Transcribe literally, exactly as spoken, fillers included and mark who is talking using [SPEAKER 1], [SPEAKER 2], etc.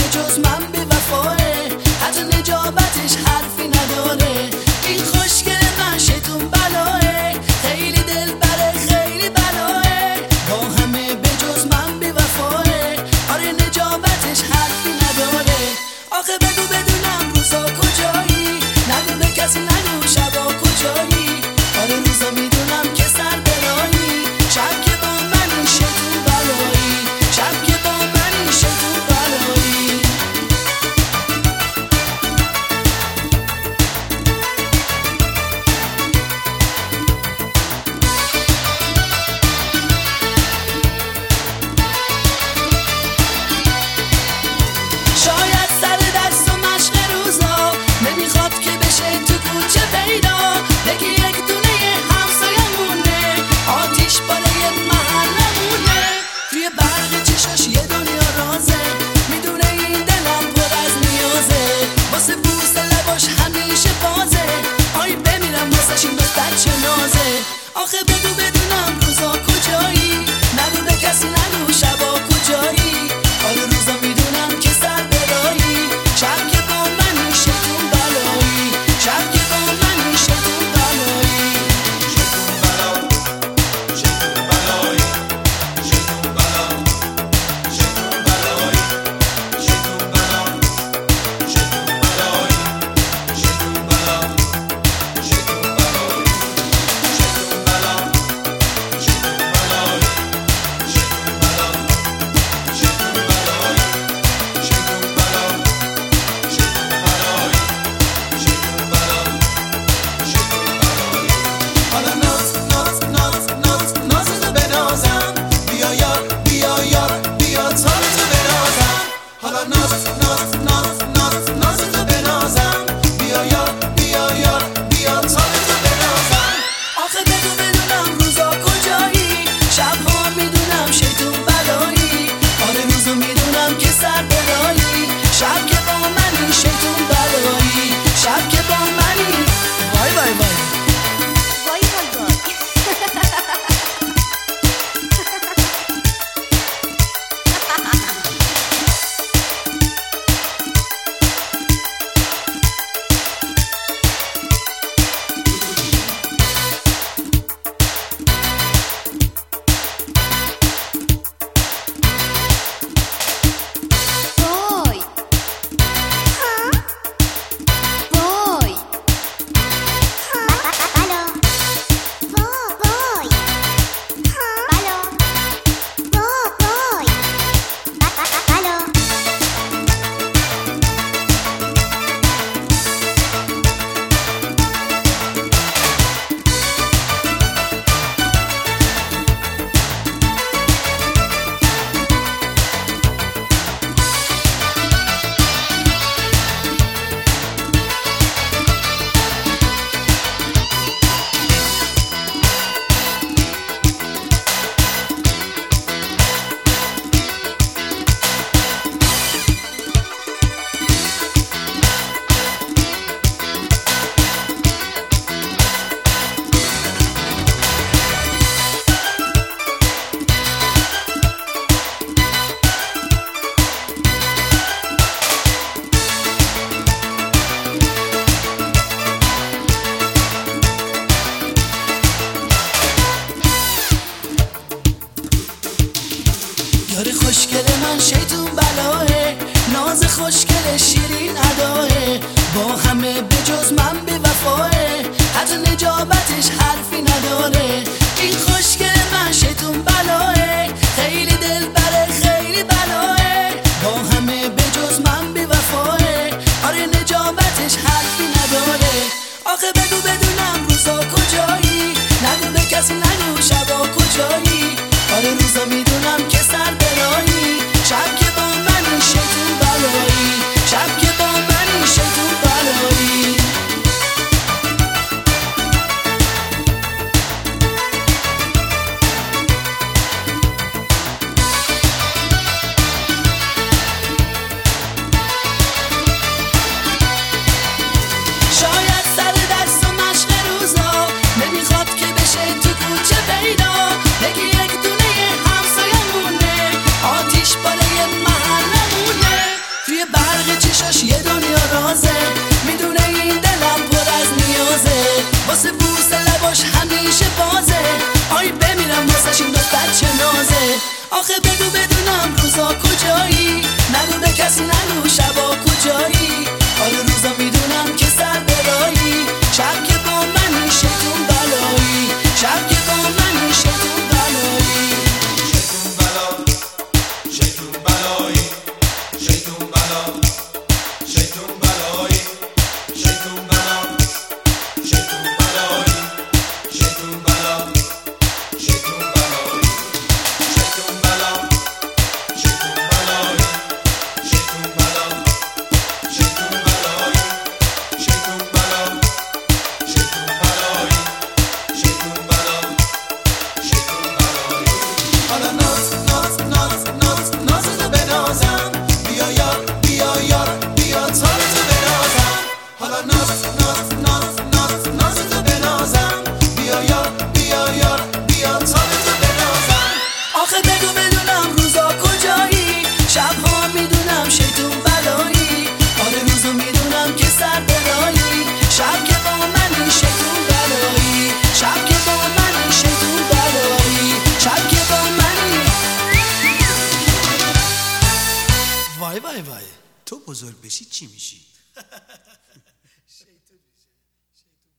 [SPEAKER 1] به جز من بی وفاه، حتی نجابتش حرفی نداره. این خوشگل من شیطون بلاه، خیلی دلبره خیلی بلاه، با همه به جز من بی وفاه، آره نجابتش حرفی نداره. آخه بگو بدونم روزا کجایی، نگو به کسی نگو شبا کجایی، آره روزا میدونم که سر برایی، شب که با من شیطون بلایی، شب که با من شیطون بلایی. شاید سر دست و مشق روزا نمیخواد که بشه تو کوچه پیدا، بگی یک دونه همسایمونه، آتیش بالای محلمونه، توی برق چشاش یه دنیا رازه، میدونه این دلم پر از نیازه، واسه بوس لباش همیشه بازه، آی بمیرم واسش این دختر چه نازه. آخه بگو بدونم روزا کجایی، نگو به کسی نگو شبا کجایی، آره روزا میدونم که سر برایی، شب که با من شیطون بلایی، شب که با من شیطون بلایی.
[SPEAKER 2] شیطون بلا، شیطون بلایی، شیطون بلا، شیطون بلایی، شیطون بلا، شیطون بلایی، شیطون بلا، شیطون بلایی، شیطون بلا، شیطون بلایی، شیطون بلا، شیطون بلایی، شیطون بلا، شیطون بلایی، شیطون بلا، شیطون بلایی. حالا ناز ناز ناز ناز نازتو بنازم، بیا یار بیا یار بیا تارتو بنازم. حالا ناز ناز ناز ناز نازتو بنازم، بیا یار بیا یار بیا تارتو بنازم.
[SPEAKER 1] آخه بگو بدونم روزا کجایی، شبها میدونم شیطون بلایی، آره روزا میدونم که سر برایی، شب که با منی شیطون بلایی، شب که با منی. وای وای وای
[SPEAKER 3] وای وای وای. وای. وای. بلا. وای. بلا. وای. بلا.
[SPEAKER 1] یاره خوشگل من شیطون بلاه، ناز خوشگل شیرین اداه، با همه به جز من بی وفاه، حتی نجابتش حرفی نداره. این خوشگل من شیطون بلاه، خیلی دلبره خیلی بلاه، با همه به جز من بی وفاه، آره نجابتش حرفی نداره. آخه بگو بدونم روزا کجایی، نگو به کسی نگو شبا کجایی، آره روزا میدونم که سر برایی، شب که با یه برق چشاش یه دنیا رازه، میدونه این دلم پر از نیازه، واسه بوس لباش همیشه بازه، آی بمیرم واسش این دختر چه نازه. آخه بگو بدونم روزا کجایی، نگو به کسی نگو شبا کجایی، آره روزا میدونم که سر برایی، شب که با منی شیطون بلایی، شب که با منی شیطون بلایی.
[SPEAKER 2] شیطون بلا شیطون بلایی شیطون بلا شیطون بلایی شیطون بلا شیطون بلایی شیطون بلا شیطون بلایی شیطون بلا شیطون بلایی شیطون بلا شیطون بلایی شیطون بلا شیطون بلایی شیطون بلا شیطون بلایی. حالا ناز ناز ناز ناز نازتو بنازم، بیا یار بیا یار بیا تارتو بنازم. حالا ناز ناز ناز ناز نازتو بنازم، بیا یار بیا یار بیا تارتو بنازم.
[SPEAKER 1] آخه بگو بدونم روزا کجایی، شبها میدونم شیطون بلایی، آره روزا میدونم که سر برایی، شب که با منی شیطون بلایی، شب که با منی شیطون بلایی، شب که با منی.
[SPEAKER 4] وای وای وای، تو بزرگ بشی چی میشی؟